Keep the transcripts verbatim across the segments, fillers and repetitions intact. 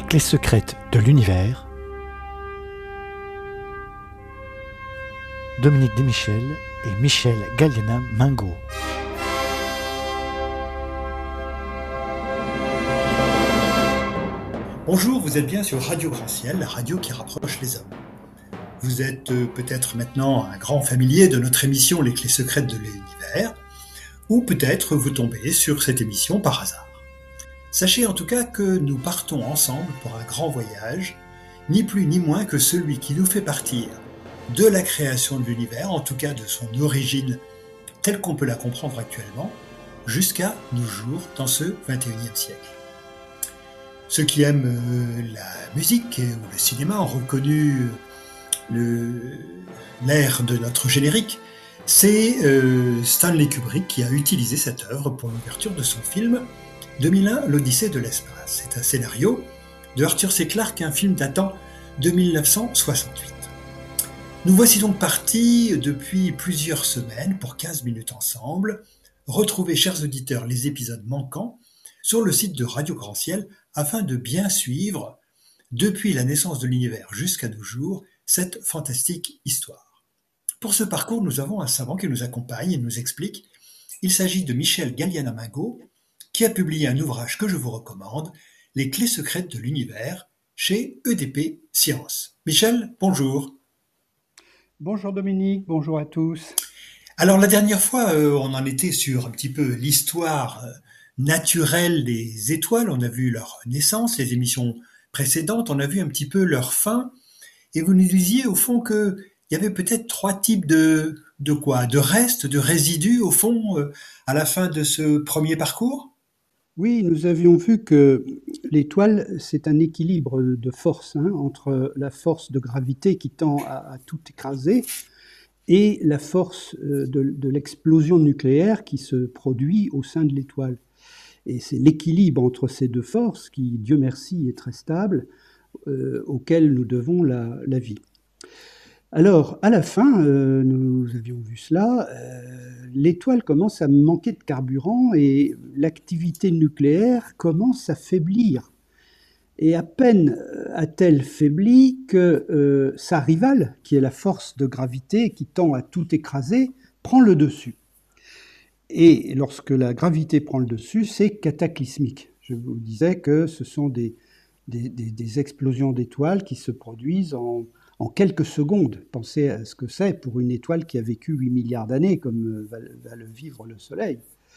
clés secrètes de l'univers, Dominique Desmichel et Michel Galliana-Mingo. Bonjour, vous êtes bien sur Radio Grand Ciel, la radio qui rapproche les hommes. Vous êtes euh, peut-être maintenant un grand familier de notre émission Les clés secrètes de l'univers, ou peut-être vous tombez sur cette émission par hasard. Sachez en tout cas que nous partons ensemble pour un grand voyage, ni plus ni moins que celui qui nous fait partir de la création de l'univers, en tout cas de son origine telle qu'on peut la comprendre actuellement, jusqu'à nos jours dans ce vingt et unième siècle. Ceux qui aiment la musique ou le cinéma ont reconnu le, l'air de notre générique. C'est euh, Stanley Kubrick qui a utilisé cette œuvre pour l'ouverture de son film deux mille un, l'Odyssée de l'espace. C'est un scénario de Arthur C. Clarke, un film datant de dix-neuf cent soixante-huit. Nous voici donc partis depuis plusieurs semaines pour quinze minutes ensemble. Retrouvez, chers auditeurs, les épisodes manquants sur le site de Radio Grand Ciel afin de bien suivre, depuis la naissance de l'univers jusqu'à nos jours, cette fantastique histoire. Pour ce parcours, nous avons un savant qui nous accompagne et nous explique. Il s'agit de Michel Galliana-Mingo, qui a publié un ouvrage que je vous recommande, Les clés secrètes de l'univers, chez E D P Sciences. Michel, bonjour. Bonjour Dominique, bonjour à tous. Alors la dernière fois, euh, on en était sur un petit peu l'histoire euh, naturelle des étoiles. On a vu leur naissance, les émissions précédentes, on a vu un petit peu leur fin. Et vous nous disiez au fond qu'il y avait peut-être trois types de, de quoi, de restes, de résidus au fond, euh, à la fin de ce premier parcours. Oui, nous avions vu que l'étoile, c'est un équilibre de force hein, entre la force de gravité qui tend à, à tout écraser et la force de, de l'explosion nucléaire qui se produit au sein de l'étoile. Et c'est l'équilibre entre ces deux forces qui, Dieu merci, est très stable, euh, auquel nous devons la, la vie. Alors, à la fin, euh, nous avions vu cela, euh, l'étoile commence à manquer de carburant et l'activité nucléaire commence à faiblir. Et à peine a-t-elle faibli que euh, sa rivale, qui est la force de gravité qui tend à tout écraser, prend le dessus. Et lorsque la gravité prend le dessus, c'est cataclysmique. Je vous disais que ce sont des, des, des, des explosions d'étoiles qui se produisent en... en quelques secondes. Pensez à ce que c'est pour une étoile qui a vécu huit milliards d'années, comme va, va le vivre le Soleil.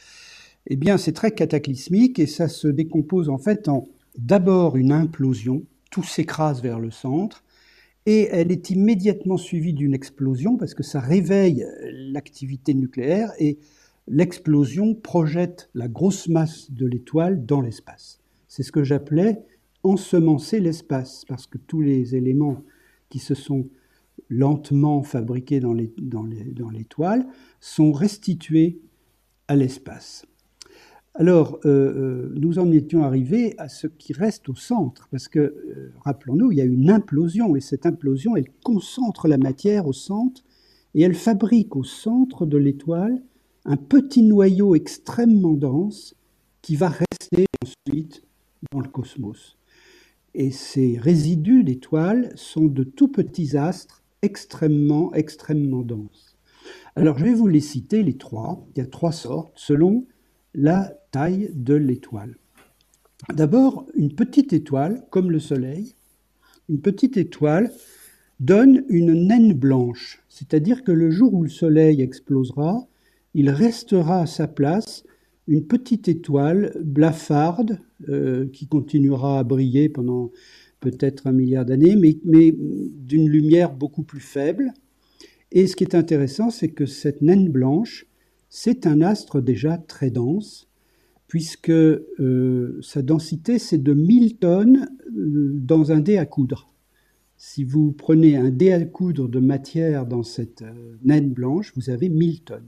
Eh bien, c'est très cataclysmique et ça se décompose en fait en d'abord une implosion, tout s'écrase vers le centre, et elle est immédiatement suivie d'une explosion parce que ça réveille l'activité nucléaire et l'explosion projette la grosse masse de l'étoile dans l'espace. C'est ce que j'appelais ensemencer l'espace, parce que tous les éléments qui se sont lentement fabriqués dans, les, dans, les, dans l'étoile, sont restitués à l'espace. Alors, euh, nous en étions arrivés à ce qui reste au centre, parce que, euh, rappelons-nous, il y a une implosion, et cette implosion, elle concentre la matière au centre, et elle fabrique au centre de l'étoile un petit noyau extrêmement dense qui va rester ensuite dans le cosmos. Et ces résidus d'étoiles sont de tout petits astres extrêmement, extrêmement denses. Alors, je vais vous les citer, les trois. Il y a trois sortes, selon la taille de l'étoile. D'abord, une petite étoile, comme le Soleil, une petite étoile donne une naine blanche, c'est-à-dire que le jour où le Soleil explosera, il restera à sa place une petite étoile blafarde euh, qui continuera à briller pendant peut-être un milliard d'années, mais, mais d'une lumière beaucoup plus faible. Et ce qui est intéressant, c'est que cette naine blanche, c'est un astre déjà très dense, puisque euh, sa densité, c'est de mille tonnes euh, dans un dé à coudre. Si vous prenez un dé à coudre de matière dans cette euh, naine blanche, vous avez mille tonnes.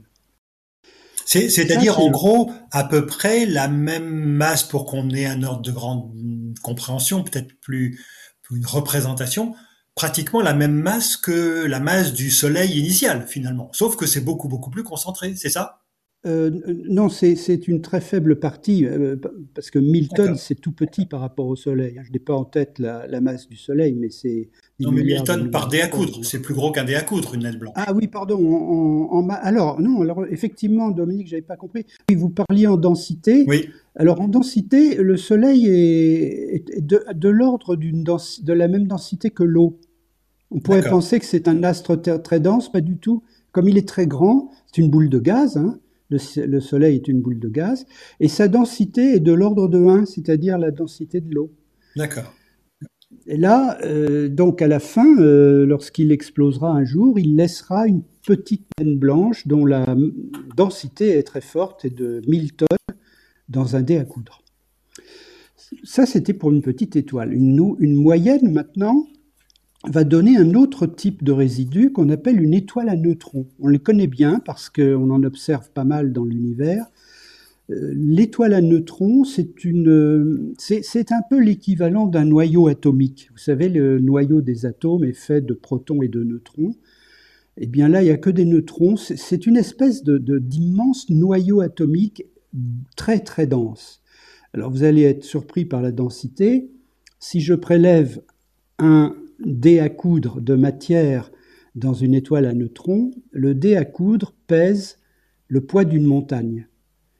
C'est, c'est-à-dire, Ça, c'est en le... gros, à peu près la même masse pour qu'on ait un ordre de grande compréhension, peut-être plus, plus une représentation, pratiquement la même masse que la masse du Soleil initial, finalement. Sauf que c'est beaucoup, beaucoup plus concentré, c'est ça ? Euh, non, c'est c'est une très faible partie, euh, parce que mille tonnes, D'accord. c'est tout petit par rapport au Soleil. Je n'ai pas en tête la, la masse du Soleil, mais c'est des Non, mais mille milliards de tonnes par milliards dé de à fois coudre, moins. c'est plus gros qu'un dé à coudre, une naine blanche. Ah oui, pardon. En, en- en ma- alors, non, alors effectivement, Dominique, j'avais pas compris. Oui, vous parliez en densité. Oui, Alors, en densité, le Soleil est, est de, de l'ordre d'une densi- de la même densité que l'eau. On pourrait d'accord, penser que c'est un astre ter- très dense, pas du tout. Comme il est très grand, c'est une boule de gaz, hein. Le, c- le Soleil est une boule de gaz, et sa densité est de l'ordre de un, c'est-à-dire la densité de l'eau. d'accord. Et là, euh, donc à la fin, euh, lorsqu'il explosera un jour, il laissera une petite naine blanche dont la m- densité est très forte, et de mille tonnes dans un dé à coudre. Ça, c'était pour une petite étoile. Une, nou- une moyenne, maintenant, va donner un autre type de résidu qu'on appelle une étoile à neutrons. On les connaît bien parce qu'on en observe pas mal dans l'univers. Euh, L'étoile à neutrons, c'est une, euh, c'est, c'est un peu l'équivalent d'un noyau atomique. Vous savez, le noyau des atomes est fait de protons et de neutrons. Eh bien là, il n'y a que des neutrons. C'est c'est une espèce de, de- d'immense noyau atomique très très dense. Alors vous allez être surpris par la densité. Si je prélève un dé à coudre de matière dans une étoile à neutrons, le dé à coudre pèse le poids d'une montagne.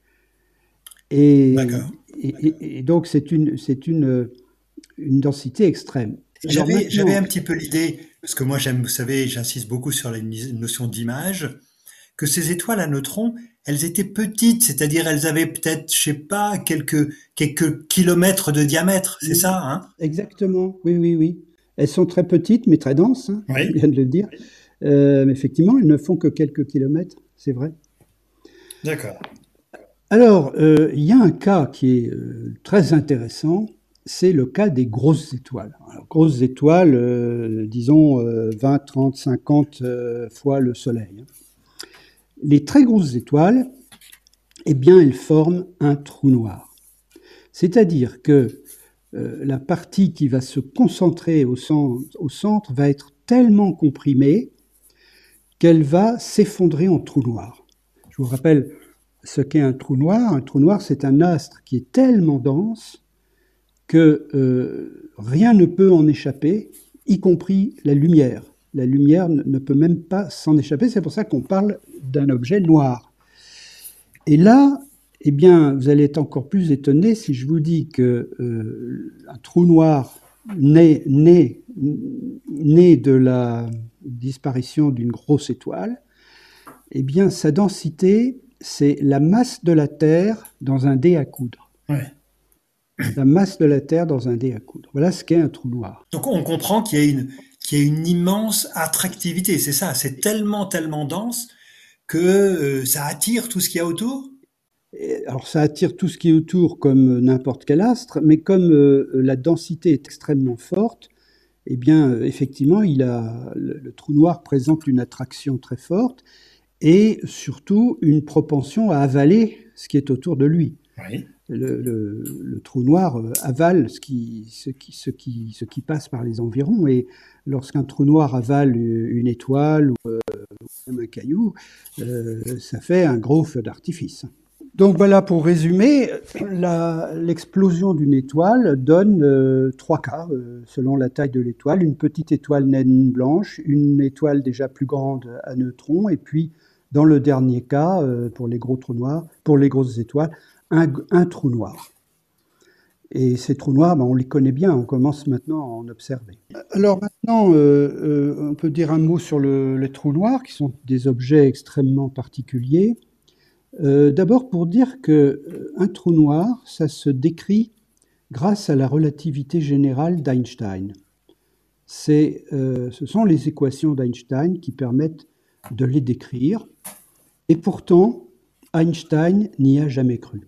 Et, D'accord. et- et donc c'est une, c'est une, une densité extrême. Alors J'avais, j'avais maintenant, un petit peu l'idée, parce que moi j'aime, vous savez, j'insiste beaucoup sur la ni- notion d'image, que ces étoiles à neutrons, elles étaient petites, c'est-à-dire elles avaient peut-être, je sais pas, quelques, quelques kilomètres de diamètre, c'est oui, ça, hein? exactement, oui, oui, oui. Elles sont très petites, mais très denses, hein, comme Oui, vient de le dire. Euh, mais effectivement, elles ne font que quelques kilomètres, c'est vrai. d'accord. Alors, euh, il y a un cas qui est euh, très intéressant, c'est le cas des grosses étoiles. Alors, grosses étoiles, euh, disons euh, vingt, trente, cinquante euh, fois le Soleil. Les très grosses étoiles, eh bien, elles forment un trou noir. C'est-à-dire que euh, la partie qui va se concentrer au centre, au centre va être tellement comprimée qu'elle va s'effondrer en trou noir. Je vous rappelle ce qu'est un trou noir. Un trou noir, c'est un astre qui est tellement dense que euh, rien ne peut en échapper, y compris la lumière. La lumière ne peut même pas s'en échapper, c'est pour ça qu'on parle d'un objet noir. Et là, eh bien, vous allez être encore plus étonné si je vous dis que euh, un trou noir né, né, né de la disparition d'une grosse étoile, eh bien, sa densité, c'est la masse de la Terre dans un dé à coudre. Ouais. La masse de la Terre dans un dé à coudre. Voilà ce qu'est un trou noir. Donc on comprend qu'il y a une, qu'il y a une immense attractivité, c'est ça, c'est tellement, tellement dense que euh, ça attire tout ce qu'il y a autour? Et alors ça attire tout ce qui est autour comme n'importe quel astre, mais comme euh, la densité est extrêmement forte, eh bien euh, effectivement il a, le, le trou noir présente une attraction très forte et surtout une propension à avaler ce qui est autour de lui. Oui. Le, le- le trou noir euh, avale ce qui, ce, qui, ce, qui, ce qui passe par les environs, et lorsqu'un trou noir avale une étoile ou euh, même un caillou, euh, ça fait un gros feu d'artifice. Donc voilà, pour résumer, la- l'explosion d'une étoile donne euh, trois cas euh, selon la taille de l'étoile. Une petite étoile naine blanche, une étoile déjà plus grande à neutrons, et puis dans le dernier cas, euh, pour les gros trous noirs, pour les grosses étoiles, un, un trou noir. Et ces trous noirs, ben, on les connaît bien, on commence maintenant à en observer. Alors maintenant, euh, euh, on peut dire un mot sur le- les trous noirs, qui sont des objets extrêmement particuliers. Euh, D'abord pour dire que euh, un trou noir, ça se décrit grâce à la relativité générale d'Einstein. C'est, euh, ce sont les équations d'Einstein qui permettent de les décrire. Et pourtant, Einstein n'y a jamais cru.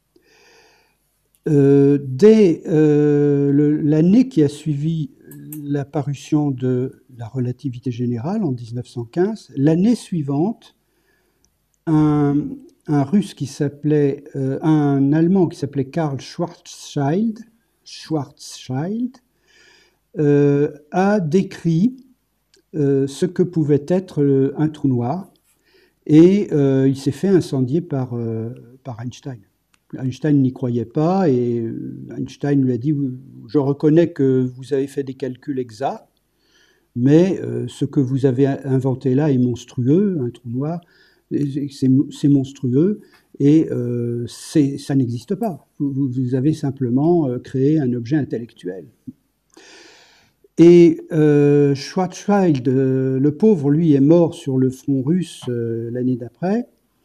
Euh, dès euh, le- l'année qui a suivi la parution de la relativité générale en mille neuf cent quinze, l'année suivante, un, un russe qui s'appelait, euh, un allemand qui s'appelait Karl Schwarzschild, Schwarzschild euh, a décrit euh, ce que pouvait être euh, un trou noir. et euh, il s'est fait incendier par, euh, par Einstein. Einstein n'y croyait pas et Einstein lui a dit « Je reconnais que vous avez fait des calculs exacts, mais euh, ce que vous avez inventé là est monstrueux, un trou noir, c'est, c'est monstrueux et euh, c'est, ça n'existe pas. Vous, vous avez simplement euh, créé un objet intellectuel. » Et euh, Schwarzschild, euh, le pauvre, lui, est mort sur le front russe euh, l'année d'après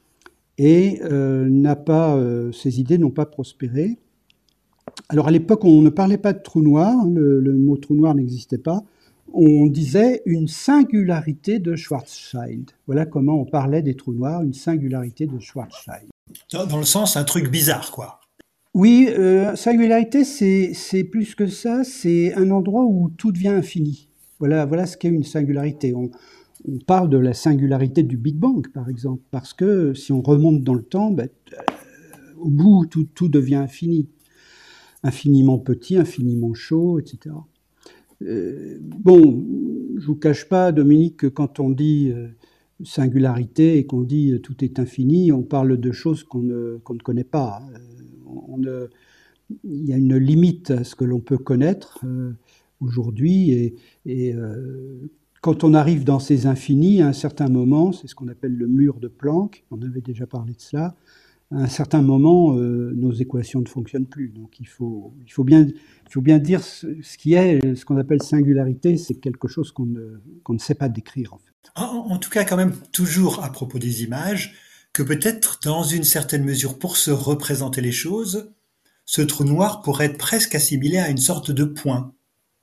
et euh, n'a pas, euh, ses idées n'ont pas prospéré. Alors à l'époque, on ne parlait pas de trou noir, le, le mot trou noir n'existait pas. On disait une singularité de Schwarzschild. Voilà comment on parlait des trous noirs, une singularité de Schwarzschild. Dans, dans le sens, un truc bizarre, quoi. Oui, euh, singularité, c'est, c'est plus que ça, c'est un endroit où tout devient infini. Voilà, voilà ce qu'est une singularité. On, on parle de la singularité du Big Bang, par exemple, parce que si on remonte dans le temps, ben, euh, au bout, tout, tout devient infini. Infiniment petit, infiniment chaud, et cetera. Euh, bon, je vous cache pas, Dominique, que quand on dit euh, singularité et qu'on dit euh, tout est infini, on parle de choses qu'on ne, qu'on ne connaît pas. Euh, on ne, il y a une limite à ce que l'on peut connaître euh, aujourd'hui et, et euh, quand on arrive dans ces infinis, à un certain moment, c'est ce qu'on appelle le mur de Planck, on avait déjà parlé de cela, à un certain moment, euh, nos équations ne fonctionnent plus. Donc il faut, il faut, bien, il faut bien dire ce, ce qui est, ce qu'on appelle singularité, c'est quelque chose qu'on ne, qu'on ne sait pas décrire en fait. En, en tout cas, quand même, toujours à propos des images, que peut-être, dans une certaine mesure, pour se représenter les choses, ce trou noir pourrait être presque assimilé à une sorte de point.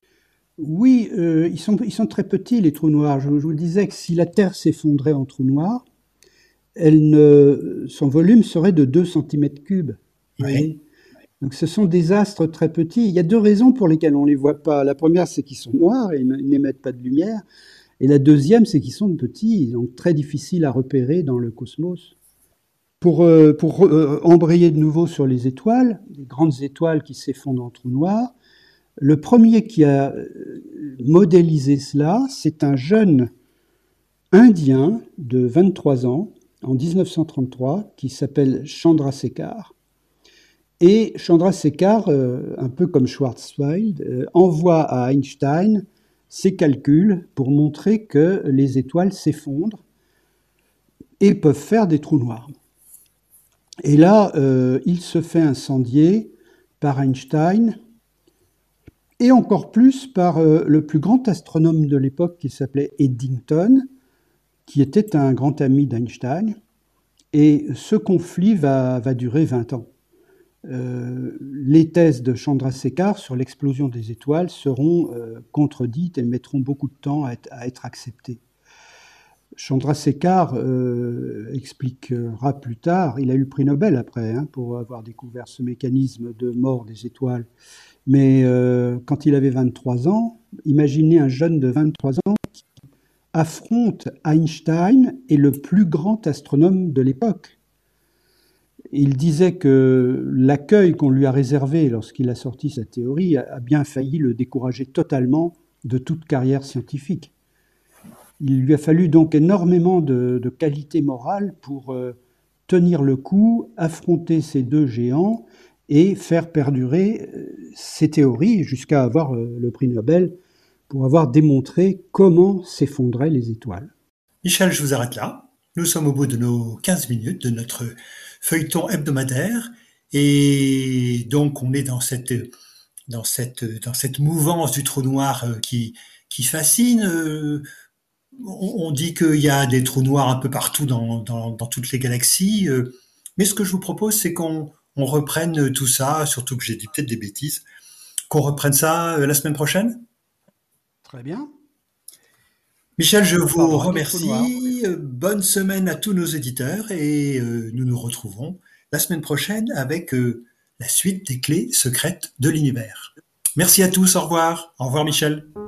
Oui, euh, ils, sont, ils sont très petits, les trous noirs. Je, je vous disais que si la Terre s'effondrait en trou noir, elle ne, son volume serait de deux centimètres cubes. Oui. Donc ce sont des astres très petits. Il y a deux raisons pour lesquelles on ne les voit pas. La première, c'est qu'ils sont noirs et n'émettent pas de lumière. Et la deuxième, c'est qu'ils sont petits, donc très difficiles à repérer dans le cosmos. Pour, euh, pour euh, embrayer de nouveau sur les étoiles, les grandes étoiles qui s'effondrent en trous noirs, le premier qui a modélisé cela, c'est un jeune Indien de vingt-trois ans, en dix-neuf cent trente-trois, qui s'appelle Chandrasekhar. Et Chandrasekhar, euh, un peu comme Schwarzschild, euh, envoie à Einstein ses calculs pour montrer que les étoiles s'effondrent et peuvent faire des trous noirs. Et là, euh, il se fait incendier par Einstein et encore plus par euh, le plus grand astronome de l'époque qui s'appelait Eddington, qui était un grand ami d'Einstein. Et ce conflit va, va durer vingt ans. Euh, les thèses de Chandrasekhar sur l'explosion des étoiles seront euh, contredites et mettront beaucoup de temps à être, à être acceptées. Chandrasekhar euh, expliquera plus tard, il a eu le prix Nobel après hein, pour avoir découvert ce mécanisme de mort des étoiles, mais euh, quand il avait vingt-trois ans, imaginez un jeune de vingt-trois ans qui affronte Einstein et le plus grand astronome de l'époque. Il disait que l'accueil qu'on lui a réservé lorsqu'il a sorti sa théorie a bien failli le décourager totalement de toute carrière scientifique. Il lui a fallu donc énormément de, de qualité morale pour euh, tenir le coup, affronter ces deux géants et faire perdurer euh, ses théories jusqu'à avoir euh, le prix Nobel pour avoir démontré comment s'effondraient les étoiles. Michel, je vous arrête là. Nous sommes au bout de nos quinze minutes de notre feuilleton hebdomadaire et donc on est dans cette dans cette dans cette mouvance du trou noir qui qui fascine. On, on dit qu'il y a des trous noirs un peu partout dans dans, dans toutes les galaxies, mais ce que je vous propose, c'est qu'on on reprenne tout ça, surtout que j'ai dit peut-être des bêtises, qu'on reprenne ça la semaine prochaine. Très bien. Michel, je vous remercie. Bonne semaine à tous nos éditeurs et euh, nous nous retrouvons la semaine prochaine avec euh, la suite des clés secrètes de l'univers. Merci à tous, au revoir. Au revoir Michel.